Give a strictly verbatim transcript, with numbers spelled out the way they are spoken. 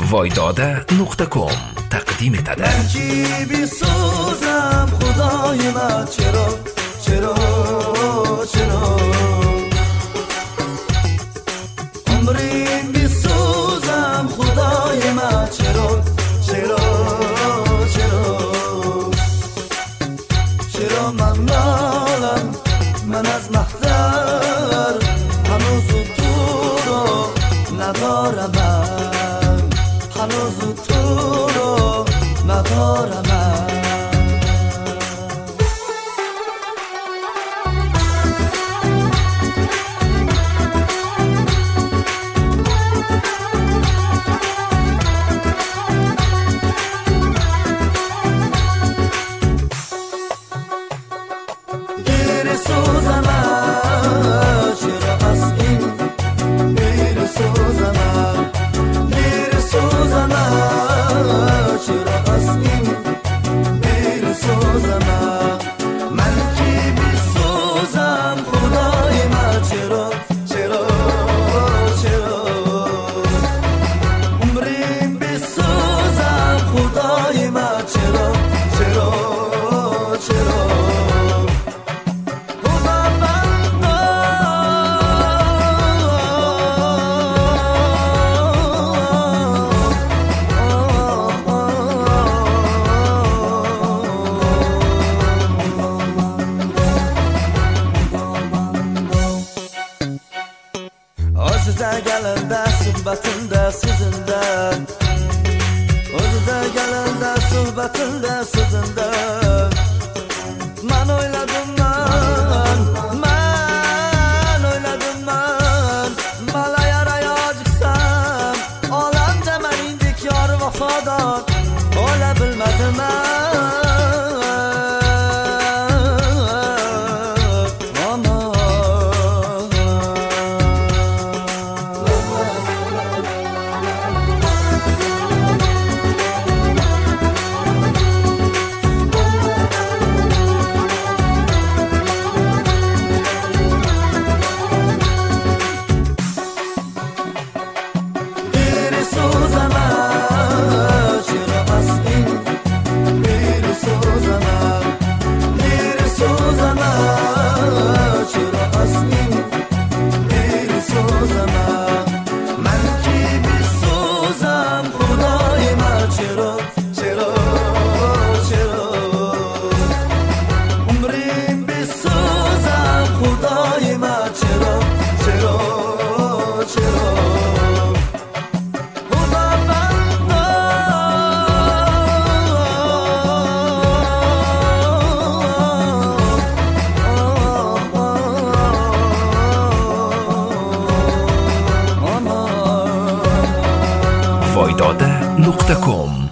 وایداده نقطه کام تقدیم تده. من کی بی سوزم خدای من، چرا چرا چرا عمریم بی سوزم خدای من، چرا چرا چرا چرا من نالم من از مختر، هنوز تو رو ندارم من، هنوز تو رو ندارم من. دیر سوزم چرا از این دیر سوزم، دیر سوزم چرا از این دیر سوزم. من کی بی سوزم خدای من، چرا چرا چرا عمریم بی سوزم خدای من، چرا چرا چرا O'ziza galanda suhbatimda so'zinda, o'ziza galanda suhbatimda so'zinda man o'yladim man, man o'yladim man, malayara chiqsam olamda meningdek yor vafodor bo'la bilmadim man. وایداده نقطه کام